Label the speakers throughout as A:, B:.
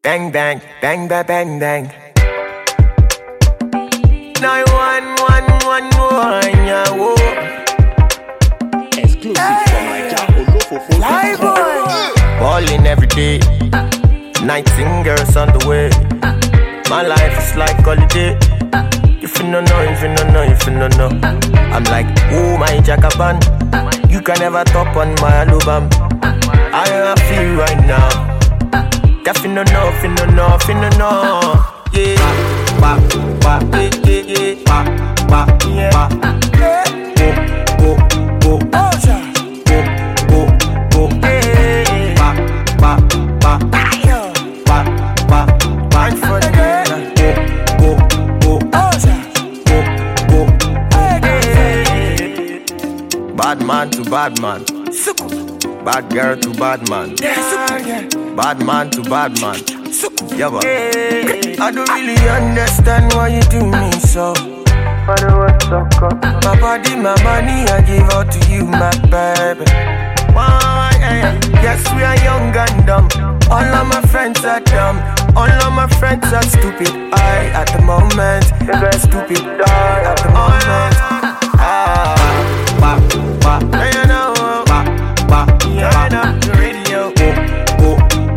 A: Bang bang, bang bang bang bang. 9111 yeah, whoa.
B: Exclusive from Nigeria.
A: Ballin' every day, nights and girls on the way. My life is like holiday. If you don't know, if you don't know, if you don't know, I'm like, oh my Jagaban. You can never top on my album. I feel right now. If you don't know, if you don't know, if you don't know, yeah. Ba ba ba yeah ba ba yeah. Go go go go go go yeah. Ba ba ba ba ba ba for the girl. Go go go go. Bad man to bad man. Bad girl to bad man. Bad man to bad man. Yeah, but I don't really understand why you do me so. My body, my money, I give out to you, my baby. Yes, we are young and dumb. All of my friends are dumb. All of my friends are stupid. I at the moment, stupid. I at the moment. You know, turn up the radio. Go.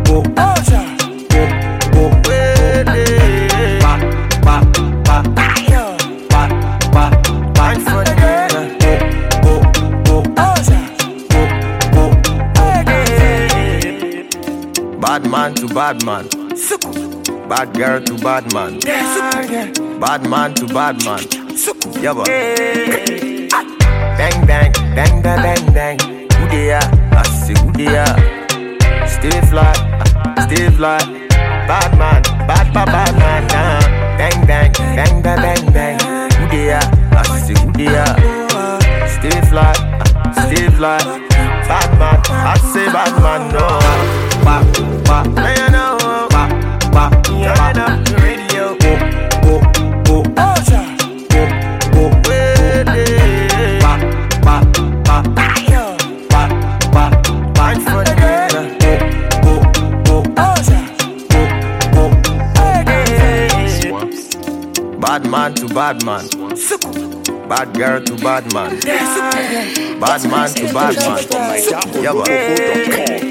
A: Bad man to bad man. Bad girl to bad man. Bad man to bad man. Yeah, but bang bang, bang bang bang bang. Who they are? I say who they are. Stay fly, stay fly. Bad man, bad man. Bang bang, bang bang bang bang. Who they are? I say who they are. Stay fly, stay fly. Bad man, I say bad man no. Ba ba, you know. Ba, turn up the radio. Go. Ba for the girl. Go. Bad man to bad man. Bad girl to bad man. Bad man to bad man. Yeah, but